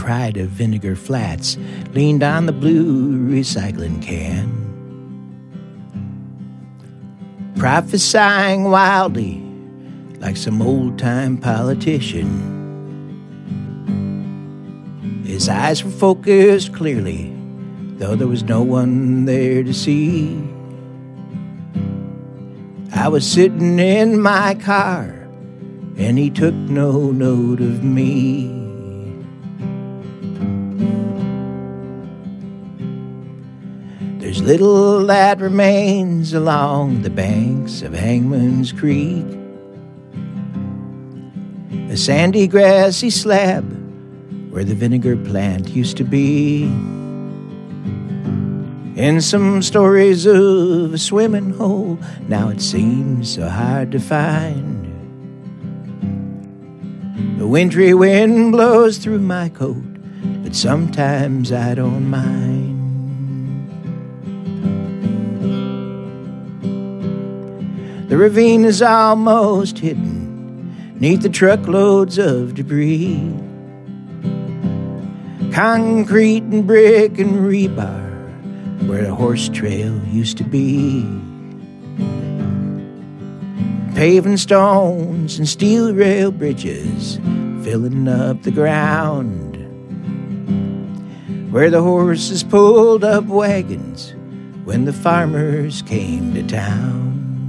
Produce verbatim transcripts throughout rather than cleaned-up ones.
pride of Vinegar Flats, leaned on the blue recycling can, prophesying wildly like some old-time politician. His eyes were focused clearly, though there was no one there to see. I was sitting in my car, and he took no note of me. There's little that remains along the banks of Hangman's Creek, a sandy grassy slab where the vinegar plant used to be, and some stories of a swimming hole now it seems so hard to find. The wintry wind blows through my coat, but sometimes I don't mind. The ravine is almost hidden neath the truckloads of debris, concrete and brick and rebar where the horse trail used to be, paving stones and steel rail bridges filling up the ground where the horses pulled up wagons when the farmers came to town.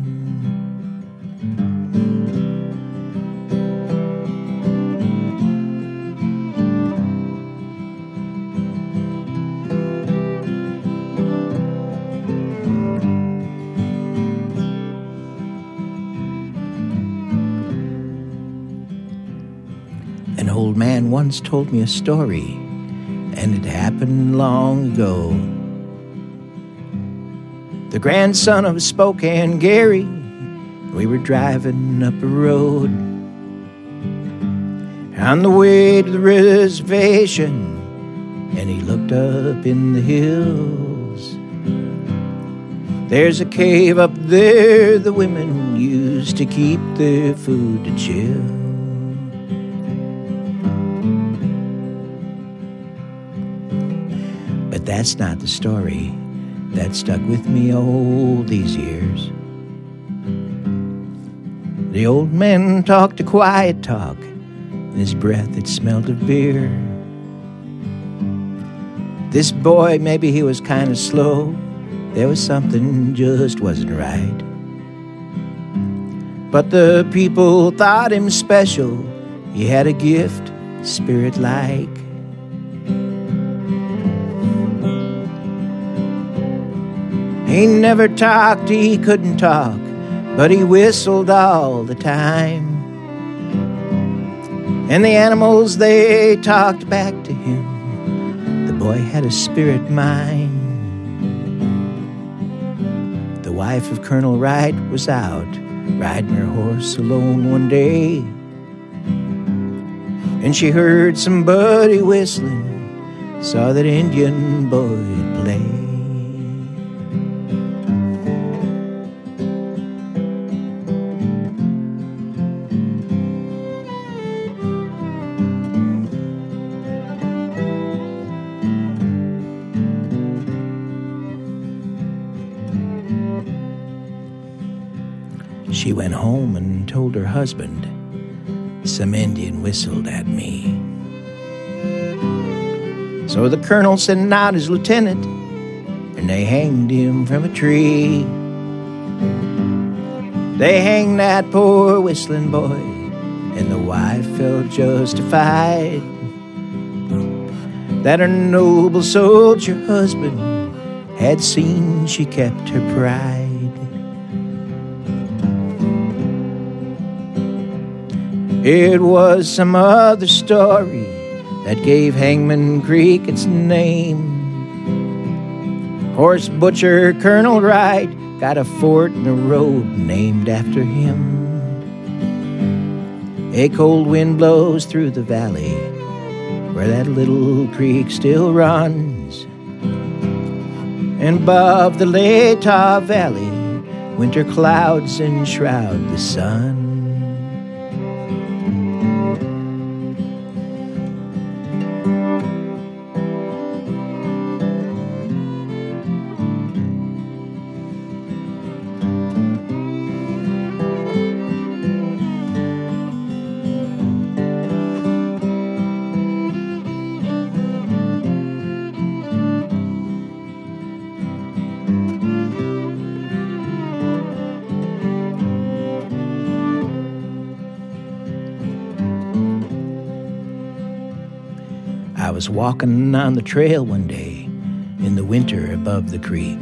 An old man once told me a story, and it happened long ago. The grandson of Spokane Gary, we were driving up a road on the way to the reservation, and he looked up in the hills. There's a cave up there the women used to keep their food to chill. But that's not the story that stuck with me all these years. The old man talked a quiet talk, and his breath it smelled of beer. This boy, maybe he was kind of slow, there was something just wasn't right. But the people thought him special, he had a gift, spirit-like. He never talked, he couldn't talk, but he whistled all the time. And the animals, they talked back to him. The boy had a spirit mind. The wife of Colonel Wright was out riding her horse alone one day, and she heard somebody whistling, saw that Indian boy play. She went home and told her husband, some Indian whistled at me. So the colonel sent out his lieutenant, and they hanged him from a tree. They hanged that poor whistling boy, and the wife felt justified that her noble soldier husband had seen she kept her pride. It was some other story that gave Hangman Creek its name. Horse butcher Colonel Wright got a fort and a road named after him. A cold wind blows through the valley where that little creek still runs, and above the Latah Valley winter clouds enshroud the sun. was walking on the trail one day in the winter above the creek.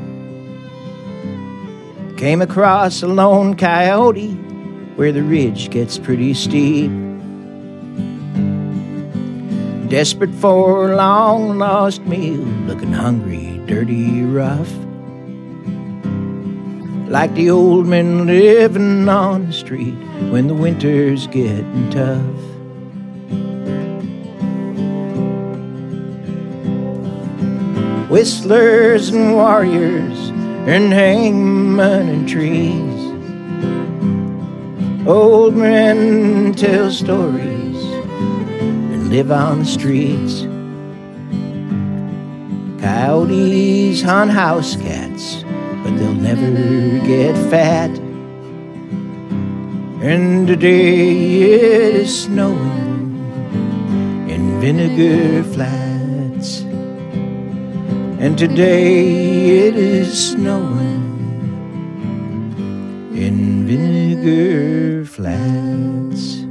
Came across a lone coyote where the ridge gets pretty steep. Desperate for a long lost meal, looking hungry, dirty, rough, like the old men living on the street when the winter's getting tough. Whistlers and warriors and hangmen and trees, old men tell stories and live on the streets. Coyotes hunt house cats, but they'll never get fat. And today it is snowing in Vinegar Flats. And today it is snowing in Vinegar Flats.